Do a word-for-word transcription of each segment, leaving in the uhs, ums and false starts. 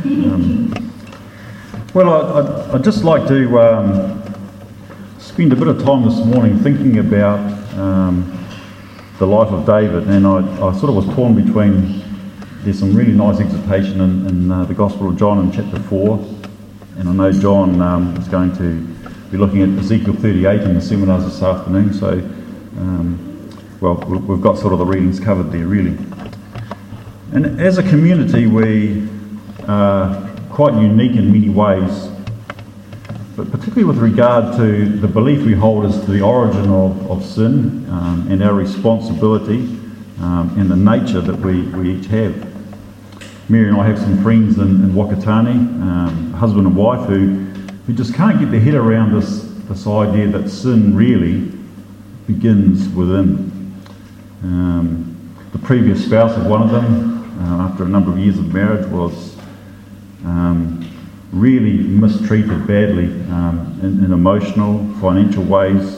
Um, well, I, I'd, I'd just like to um, spend a bit of time this morning thinking about um, the life of David, and I, I sort of was torn between, there's some really nice exhortation in, in uh, the Gospel of John in chapter four, and I know John um, is going to be looking at Ezekiel thirty-eight in the seminars this afternoon, so um, well, we've got sort of the readings covered there really. And as a community, we are quite unique in many ways, but particularly with regard to the belief we hold as to the origin of, of sin um, and our responsibility um, and the nature that we, we each have. Mary and I have some friends in, in Wakatani, um, husband and wife, who, who just can't get their head around this, this idea that sin really begins within. Um, the previous spouse of one of them, uh, after a number of years of marriage, was um, really mistreated badly um, in, in emotional, financial ways.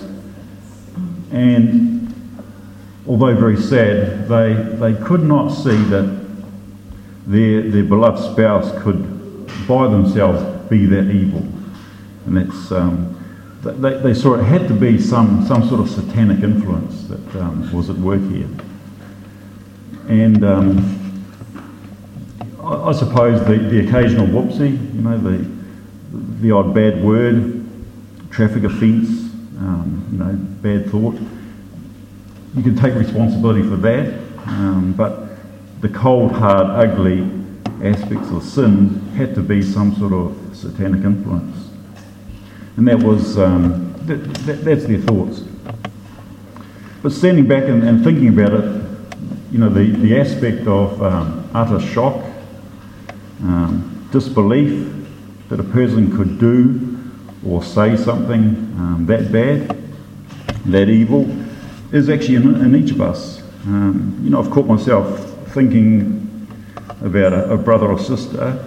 And although very sad, they, they could not see that their, their beloved spouse could by themselves be that evil. And that's, um, they, they saw it had to be some, some sort of satanic influence that um, was at work here. And um, I, I suppose the, the occasional whoopsie, you know, the, the odd bad word, traffic offence, um, you know, bad thought, you can take responsibility for that, um, but the cold, hard, ugly aspects of sin had to be some sort of satanic influence. And that was, um, that, that, that's their thoughts. But standing back and, and thinking about it, you know, the, the aspect of um, utter shock, um, disbelief that a person could do or say something um, that bad, that evil, is actually in, in each of us. Um, you know, I've caught myself thinking about a, a brother or sister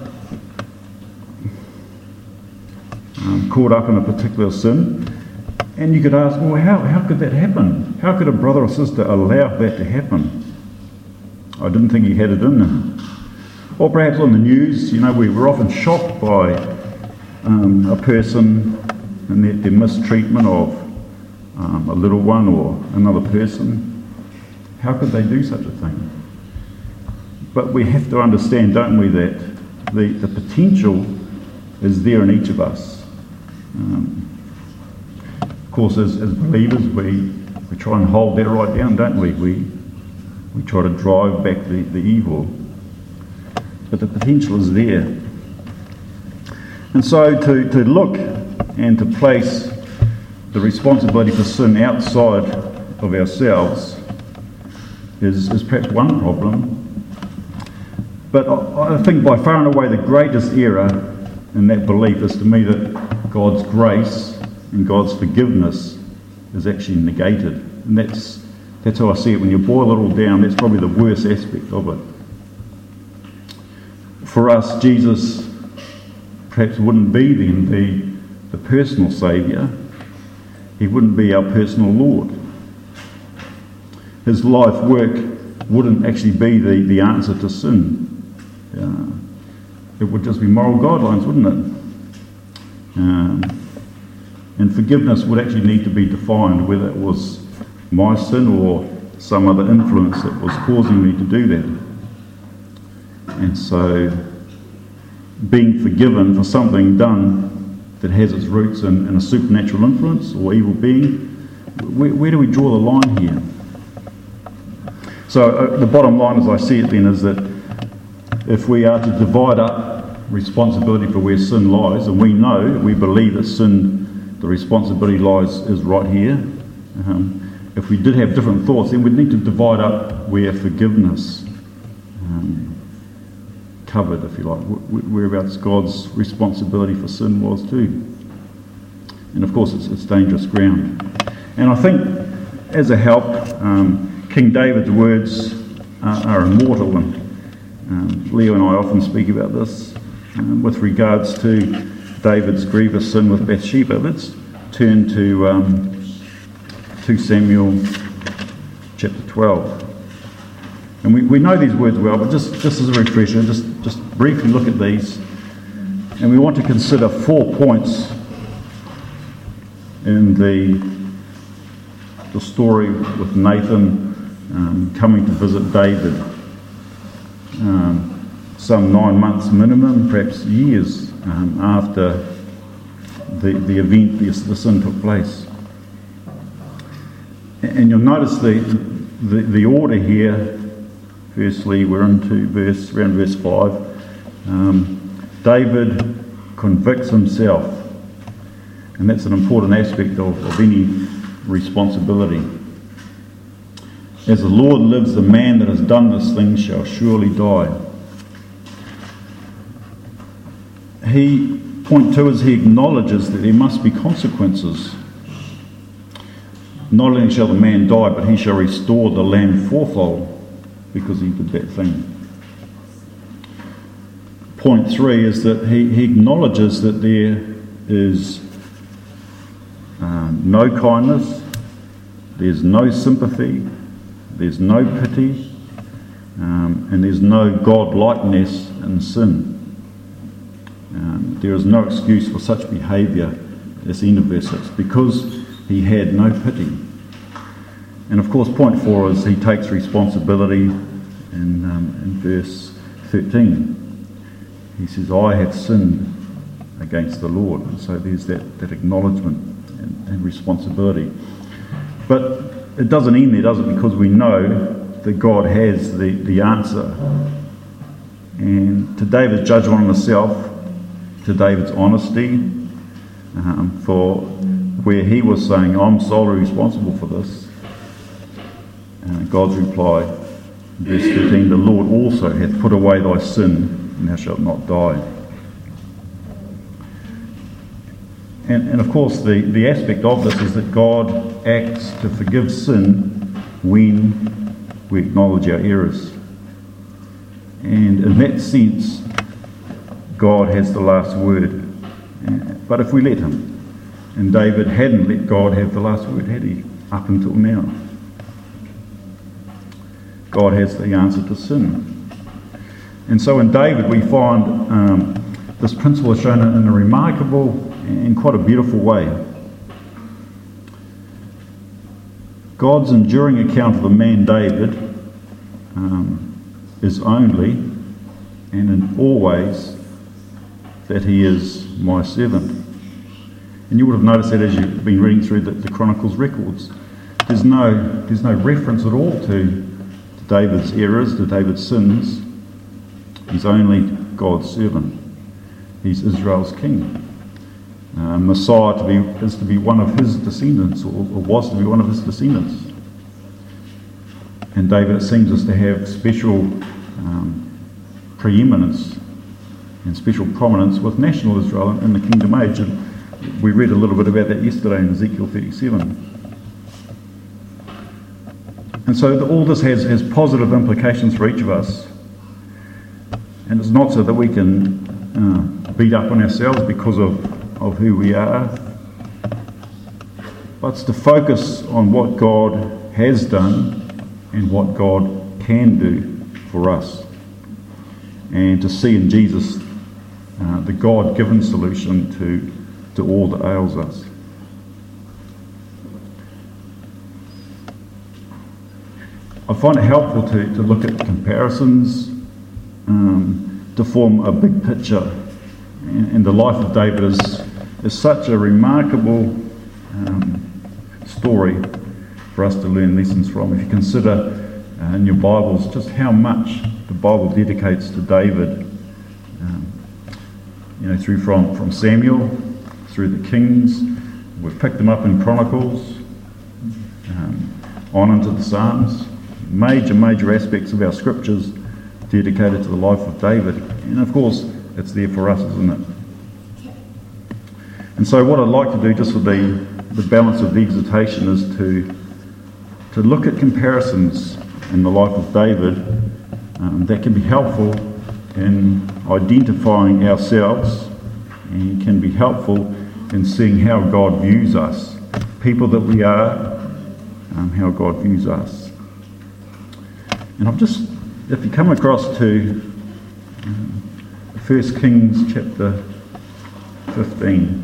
um, caught up in a particular sin, and you could ask, well, how, how could that happen? How could a brother or sister allow that to happen? I didn't think he had it in them. Or perhaps on the news, you know, we were often shocked by um, a person and their, their mistreatment of um, a little one or another person. How could they do such a thing? But we have to understand, don't we, that the, the potential is there in each of us. Um, of course, as, as believers, we, we try and hold that right down, don't we? We, we try to drive back the, the evil. But the potential is there. And so to, to look and to place the responsibility for sin outside of ourselves is, is perhaps one problem. But I, I think by far and away the greatest error in that belief is to me that God's grace and God's forgiveness is actually negated. And that's, that's how I see it. When you boil it all down, that's probably the worst aspect of it. For us, Jesus perhaps wouldn't be then the, the personal saviour. He wouldn't be our personal Lord. His life work wouldn't actually be the, the answer to sin. Uh, it would just be moral guidelines, wouldn't it? Um, and forgiveness would actually need to be defined, whether it was my sin or some other influence that was causing me to do that. And so, being forgiven for something done that has its roots in, in a supernatural influence or evil being, where, where do we draw the line here? So uh, the bottom line, as I see it then, is that if we are to divide up responsibility for where sin lies, and we know, we believe that sin, the responsibility lies is right here. Um, if we did have different thoughts, then we'd need to divide up where forgiveness um, covered, if you like, whereabouts God's responsibility for sin was too. And of course, it's, it's dangerous ground. And I think, as a help, um, King David's words are, are immortal, and um, Leo and I often speak about this um, with regards to David's grievous sin with Bathsheba. Let's turn to um, two Samuel chapter twelve. And we, we know these words well, but just, just as a refresher, just, just briefly look at these. And we want to consider four points in the, the story with Nathan um, coming to visit David. Um, some nine months minimum, perhaps years um, after the, the event, the, the sin took place. And you'll notice the, the, the order here. Firstly, we're into verse, around verse five. Um, David convicts himself, and that's an important aspect of, of any responsibility. As the Lord lives, the man that has done this thing shall surely die. He, point two is he acknowledges that there must be consequences. Not only shall the man die, but he shall restore the lamb fourfold because he did that thing. Point three is that he, he acknowledges that there is um, no kindness, there's no sympathy, there's no pity, um, and there's no God-likeness in sin. Um, there is no excuse for such behaviour, as the end of verse six, because he had no pity. And of course, point four is he takes responsibility in, um, in verse thirteen. He says, I have sinned against the Lord. And so there's that, that acknowledgement and, and responsibility. But it doesn't end there, does it? Because we know that God has the, the answer. And to David's judgment on himself, to David's honesty, um, for where he was saying, I'm solely responsible for this, uh, God's reply, verse thirteen, the Lord also hath put away thy sin, and thou shalt not die. And, and of course, the, the aspect of this is that God acts to forgive sin when we acknowledge our errors. And in that sense, God has the last word. But if we let him, and David hadn't let God have the last word, had he, up until now? God has the answer to sin. And so in David we find um, this principle is shown in a remarkable and quite a beautiful way. God's enduring account of the man David um, is only and in all ways that he is my servant. And you would have noticed that as you've been reading through the, the Chronicles records. There's no, there's no reference at all to, to David's errors, to David's sins. He's only God's servant. He's Israel's king. Uh, Messiah to be, is to be one of his descendants, or, or was to be one of his descendants. And David, it seems, is to have special um, preeminence and special prominence with national Israel in the kingdom age. And we read a little bit about that yesterday in Ezekiel thirty-seven. And so the, all this has, has positive implications for each of us. And it's not so that we can uh, beat up on ourselves because of, of who we are, but it's to focus on what God has done and what God can do for us. And to see in Jesus uh, the God-given solution to, to all that ails us. I find it helpful to, to look at comparisons um, to form a big picture. And, and the life of David is, is such a remarkable um, story for us to learn lessons from. If you consider uh, in your Bibles just how much the Bible dedicates to David, um, you know, through from, from Samuel, through the Kings, we've picked them up in Chronicles, um, on into the Psalms. Major, major aspects of our scriptures dedicated to the life of David. And of course, it's there for us, isn't it? And so what I'd like to do, just for the, the balance of the exhortation, is to, to look at comparisons in the life of David um, that can be helpful in identifying ourselves and can be helpful in seeing how God views us, people that we are, um, how God views us. And I've just if you come across to um, First Kings chapter fifteen.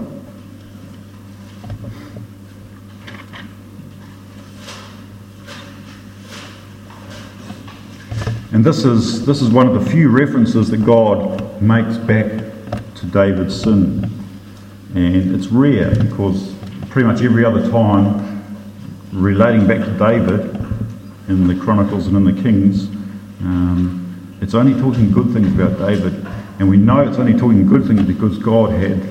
And this is this is one of the few references that God makes back to David's sin. And it's rare because pretty much every other time relating back to David in the Chronicles and in the Kings, um, it's only talking good things about David. And we know it's only talking good things because God had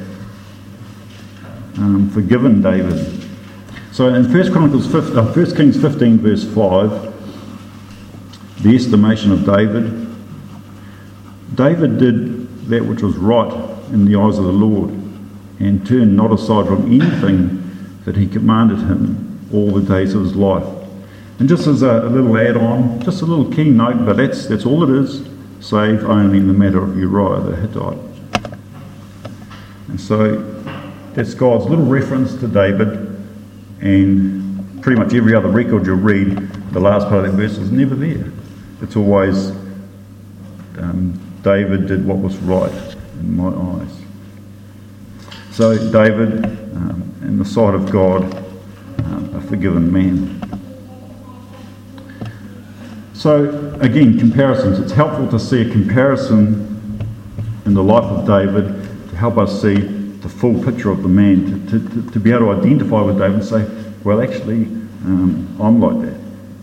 um, forgiven David. So in First Chronicles, uh, First Kings fifteen verse five, the estimation of David. David did that which was right in the eyes of the Lord, and turned not aside from anything that he commanded him all the days of his life. And just as a, a little add-on, just a little key note, but that's that's all it is, save only in the matter of Uriah the Hittite. And so that's God's little reference to David, and pretty much every other record you'll read, the last part of that verse is never there. It's always um, David did what was right in my eyes. So David, um, in the sight of God, um, a forgiven man. So again, comparisons. It's helpful to see a comparison in the life of David to help us see the full picture of the man, to, to, to be able to identify with David and say, well, actually, um, I'm like that.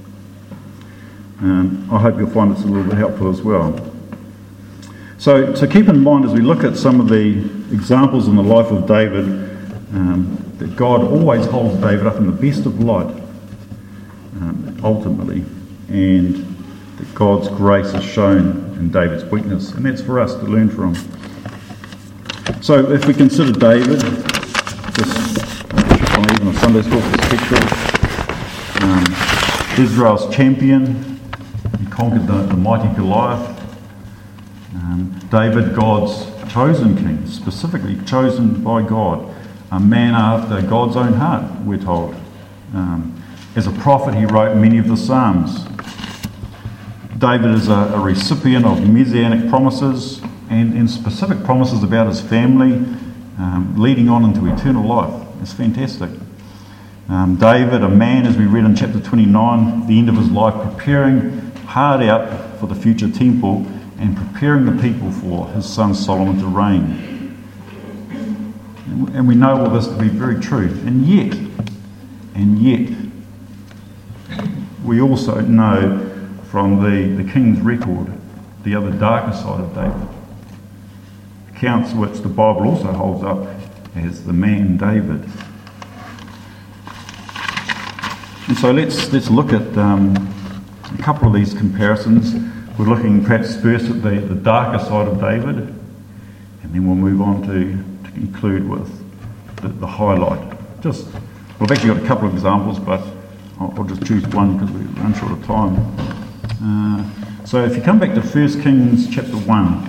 Um, I hope you'll find this a little bit helpful as well. So, so keep in mind as we look at some of the examples in the life of David, um, that God always holds David up in the best of light, um, ultimately, and that God's grace is shown in David's weakness, and that's for us to learn from. So if we consider David, just on even a Sunday school perspective, um, Israel's champion, he conquered the, the mighty Goliath. Um, David, God's chosen king, specifically chosen by God, a man after God's own heart, we're told. Um, as a prophet, he wrote many of the Psalms. David is a, a recipient of messianic promises and, and specific promises about his family, um, leading on into eternal life. It's fantastic. Um, David, a man, as we read in chapter twenty-nine, the end of his life, preparing hard out for the future temple and preparing the people for his son Solomon to reign. And we know all this to be very true. And yet, and yet, we also know from the, the king's record the other darker side of David. Accounts which the Bible also holds up as the man David. And so let's let's look at um, a couple of these comparisons. We're looking perhaps first at the, the darker side of David, and then we'll move on to, to conclude with the, the highlight. Just, we've actually got a couple of examples, but I'll, I'll just choose one because we run short of time. Uh, so if you come back to First Kings chapter one.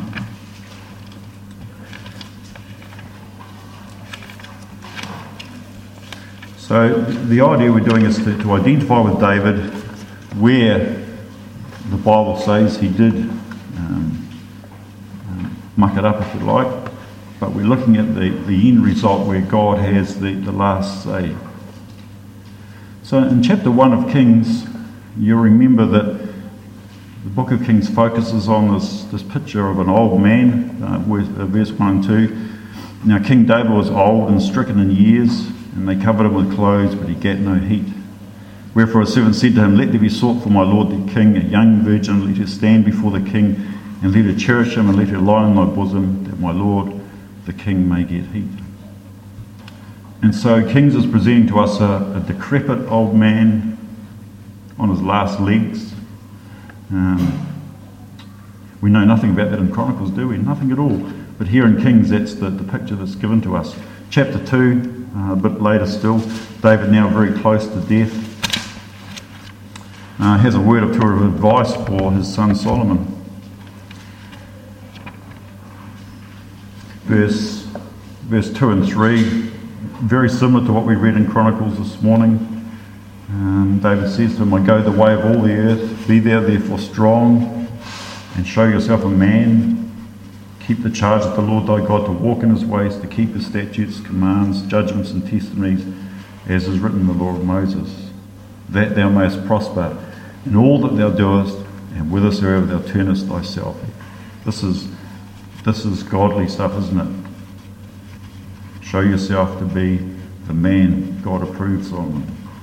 So the idea we're doing is to, to identify with David where the Bible says he did um, um, muck it up, if you like, but we're looking at the, the end result where God has the, the last say. So in chapter one of Kings, you'll remember that the book of Kings focuses on this, this picture of an old man, uh, verse one and two. Now King David was old and stricken in years, and they covered him with clothes, but he gat no heat. Wherefore a servant said to him, Let there be sought for my lord the king a young virgin, let her stand before the king, and let her cherish him, and let her lie in thy bosom, that my lord the king may get heat. And so Kings is presenting to us a, a decrepit old man on his last legs. Um, we know nothing about that in Chronicles, do we? Nothing at all. But here in Kings, that's the, the picture that's given to us. Chapter two, uh, a bit later still, David now very close to death. Uh, has a word or two of advice for his son Solomon. Verse, verse two and three, very similar to what we read in Chronicles this morning. Um, David says to him, I go the way of all the earth, be thou therefore strong, and show yourself a man. Keep the charge of the Lord thy God, to walk in his ways, to keep his statutes, commands, judgments, and testimonies, as is written in the law of Moses, that thou mayest prosper in all that thou doest, and whithersoever thou turnest thyself. This is this is godly stuff, isn't it? Show yourself to be the man God approves of.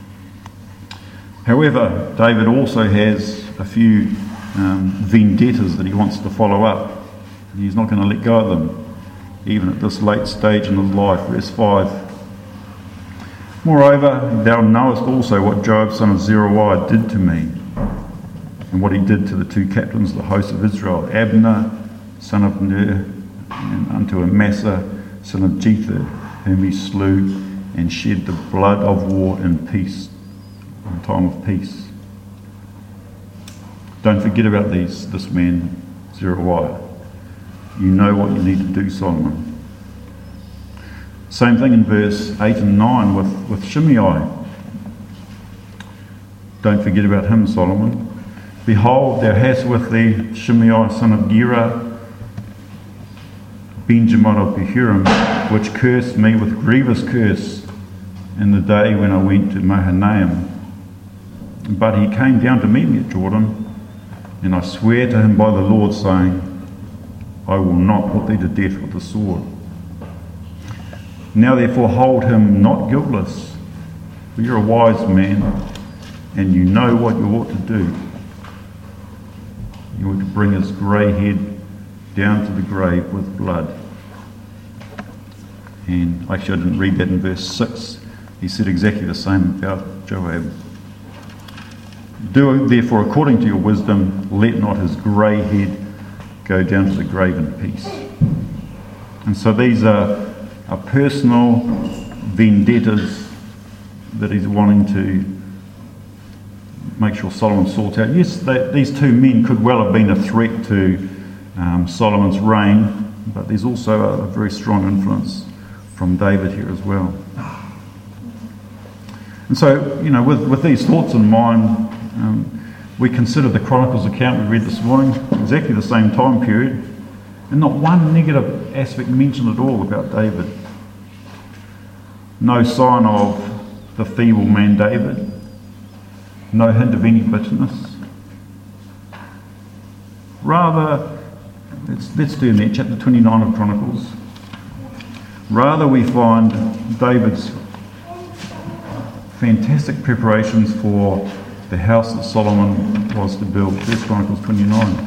However, David also has a few um, vendettas that he wants to follow up. He's not going to let go of them, even at this late stage in his life. Verse five. Moreover, thou knowest also what Joab son of Zeruiah did to me, and what he did to the two captains of the host of Israel, Abner, son of Ner, and unto Amasa, son of Jether, whom he slew, and shed the blood of war in peace, in time of peace. Don't forget about these, this man, Zeruiah. You know what you need to do, Solomon. Same thing in verse eight and nine with, with Shimei. Don't forget about him, Solomon. Behold, thou hast with thee Shimei, son of Gera, Benjamin of Behurim, which cursed me with grievous curse in the day when I went to Mahanaim. But he came down to meet me at Jordan, and I swear to him by the Lord, saying, I will not put thee to death with the sword. Now therefore hold him not guiltless, for you're a wise man, and you know what you ought to do. You ought to bring his grey head down to the grave with blood. And actually I didn't read that in verse six. He said exactly the same about Joab. Do therefore according to your wisdom, let not his grey head go down to the grave in peace. And so these are, are personal vendettas that he's wanting to make sure Solomon sorts out. Yes, they, these two men could well have been a threat to um, Solomon's reign, but there's also a, a very strong influence from David here as well. And so, you know, with, with these thoughts in mind, um, we consider the Chronicles account we read this morning, exactly the same time period, and not one negative aspect mentioned at all about David. No sign of the feeble man David, no hint of any bitterness. Rather, let's, let's do that, chapter twenty-nine of Chronicles. Rather, we find David's fantastic preparations for the house that Solomon was to build. First Chronicles twenty-nine.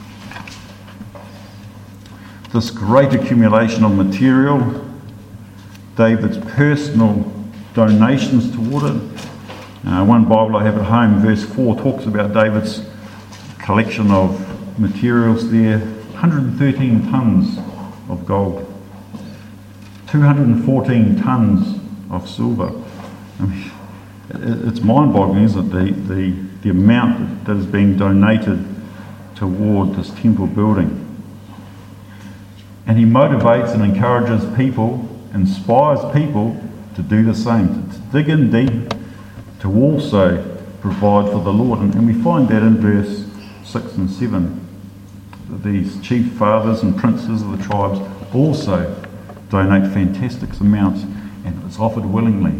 This great accumulation of material, David's personal donations toward it. Uh, one Bible I have at home, verse four, talks about David's collection of materials there. one hundred thirteen tonnes of gold, two hundred fourteen tonnes of silver. I mean, it's mind-boggling, isn't it, the, the, the amount that is being donated toward this temple building. And he motivates and encourages people, inspires people to do the same, to dig in deep, to also provide for the Lord. And, and we find that in verse six and seven. That these chief fathers and princes of the tribes also donate fantastic amounts, and it's offered willingly.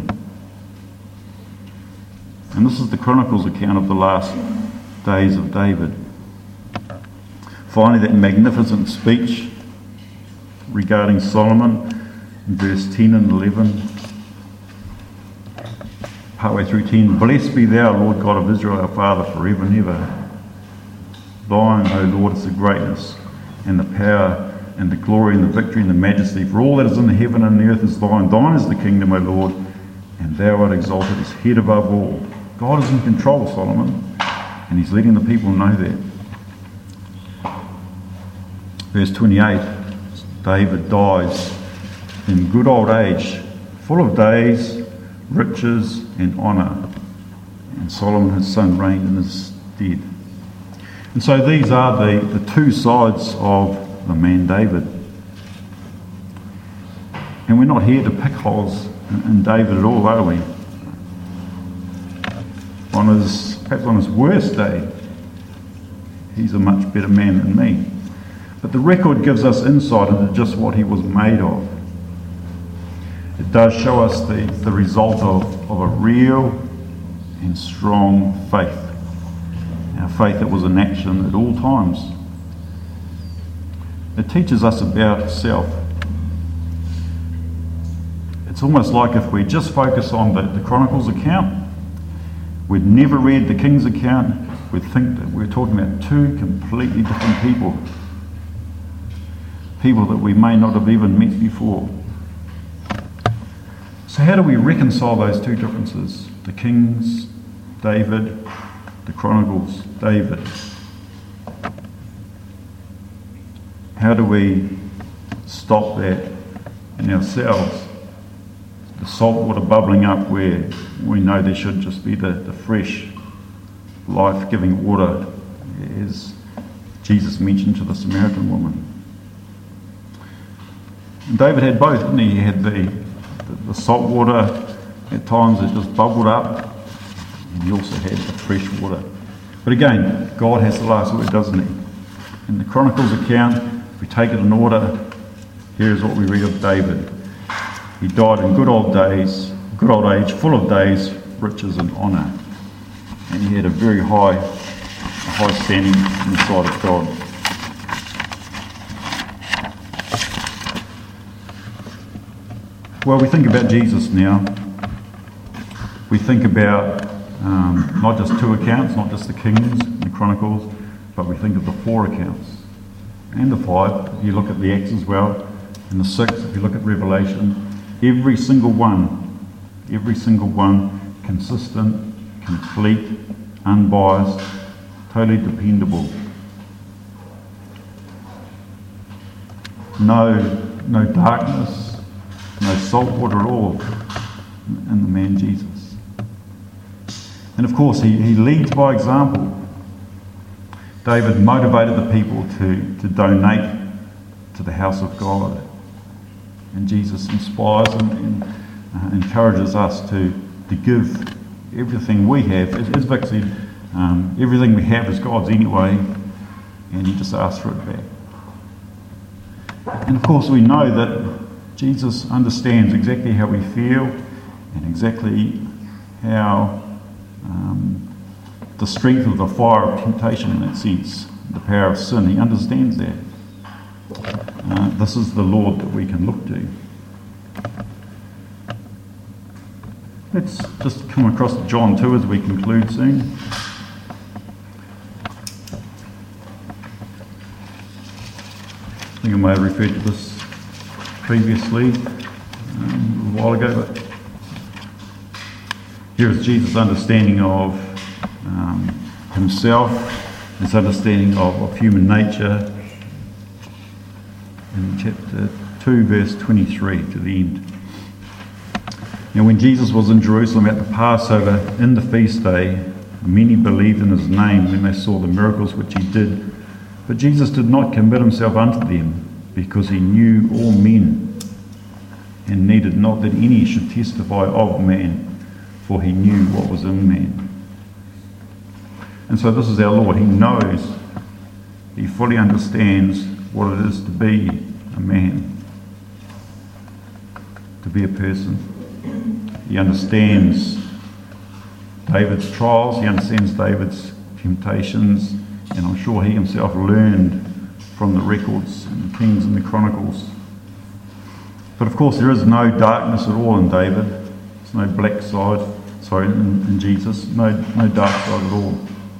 And this is the Chronicles account of the last days of David. Finally, that magnificent speech regarding Solomon in verse ten and eleven. Partway through ten. Blessed be thou, Lord God of Israel, our Father, forever and ever. Thine, O Lord, is the greatness and the power and the glory and the victory and the majesty. For all that is in the heaven and the earth is thine. Thine is the kingdom, O Lord, and thou art exalted as head above all. God is in control, Solomon, and he's letting the people know that. Verse twenty-eight, David dies in good old age, full of days, riches and honour, and Solomon his son reigned in his stead. And so these are the, the two sides of the man David. And we're not here to pick holes in, in David at all, are we? on his, perhaps on his worst day, he's a much better man than me. But the record gives us insight into just what he was made of. It does show us the, the result of, of a real and strong faith. Our faith that was in action at all times. It teaches us about self. It's almost like if we just focus on the, the Chronicles account, we'd never read the King's account, we'd think that we're talking about two completely different people. People that we may not have even met before. So how do we reconcile those two differences? The Kings, David, the Chronicles, David. How do we stop that in ourselves? The salt water bubbling up where we know there should just be the, the fresh, life-giving water, as Jesus mentioned to the Samaritan woman. And David had both, didn't he? He had the, the, the salt water, at times it just bubbled up, and he also had the fresh water. But again, God has the last word, doesn't he? In the Chronicles account, if we take it in order, here's what we read of David. He died in good old days, good old age, full of days, riches and honour. And he had a very high, a high standing in the sight of God. Well, we think about Jesus now. We think about um, not just two accounts, not just the Kings and the Chronicles, but we think of the four accounts and the five. If you look at the Acts as well, and the six, if you look at Revelation, every single one, every single one, consistent, complete, unbiased, totally dependable. No, no darkness, no salt water at all in the man Jesus. And of course, he, he leads by example. David motivated the people to, to donate to the house of God. And Jesus inspires and, and uh, encourages us to, to give everything we have. As, as Vic said, um, everything we have is God's anyway, and he just asks for it back. And of course we know that Jesus understands exactly how we feel and exactly how um, the strength of the fire of temptation in that sense, the power of sin, he understands that. Uh, this is the Lord that we can look to. Let's just come across to John two as we conclude soon. I think I may have referred to this previously um, a while ago, but here is Jesus' understanding of um, himself, his understanding of, of human nature, in chapter two, verse twenty-three to the end. Now, when Jesus was in Jerusalem at the Passover in the feast day, many believed in his name when they saw the miracles which he did. But Jesus did not commit himself unto them, because he knew all men, and needed not that any should testify of man, for he knew what was in man. And so this is our Lord. He knows, he fully understands what it is to be a man, to be a person. He understands David's trials, he understands David's temptations, and I'm sure he himself learned from the records and the Kings and the Chronicles. But of course there is no darkness at all in David. There's no black side, sorry, in, in Jesus, no, no dark side at all.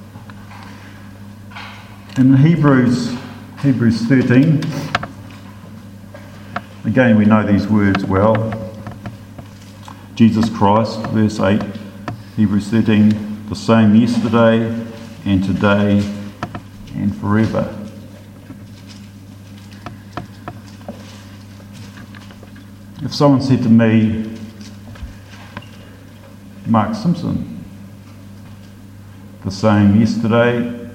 In Hebrews, Hebrews thirteen, again we know these words well. Jesus Christ, verse eight, Hebrews thirteen, the same yesterday and today and forever. If someone said to me, Mark Simpson, the same yesterday,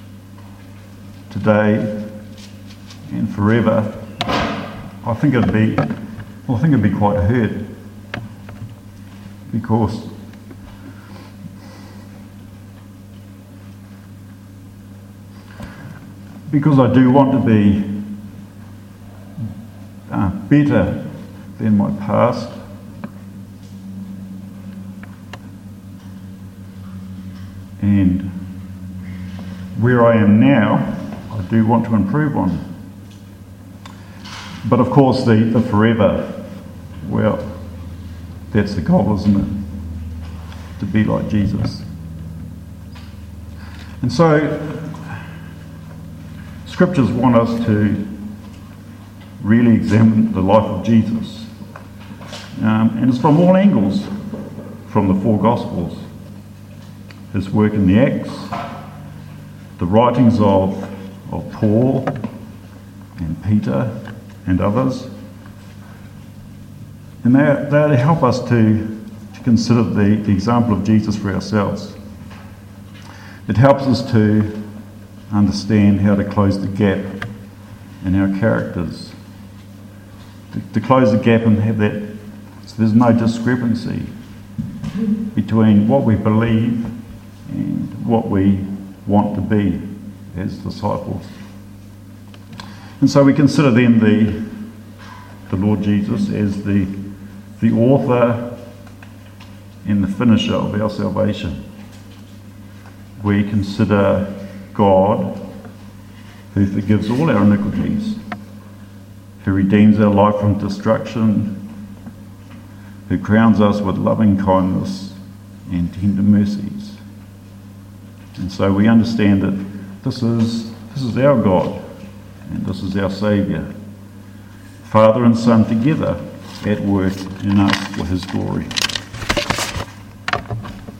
today and forever, I think it'd be, well, I think it'd be quite hurt, because because I do want to be uh, better than my past. And where I am now, I do want to improve on. But of course, the, the forever, well, that's the goal, isn't it? To be like Jesus. And so, scriptures want us to really examine the life of Jesus. Um, and it's from all angles, from the four Gospels. His work in the Acts, the writings of, of Paul and Peter and others. And they, they help us to, to consider the, the example of Jesus for ourselves. It helps us to understand how to close the gap in our characters. To, to close the gap and have that, so there's no discrepancy between what we believe and what we want to be as disciples. And so we consider then the, the Lord Jesus as the, the author and the finisher of our salvation. We consider God, who forgives all our iniquities, who redeems our life from destruction, who crowns us with loving kindness and tender mercies. And so we understand that this is this is our God and this is our Saviour, Father and Son together at work in us for His glory.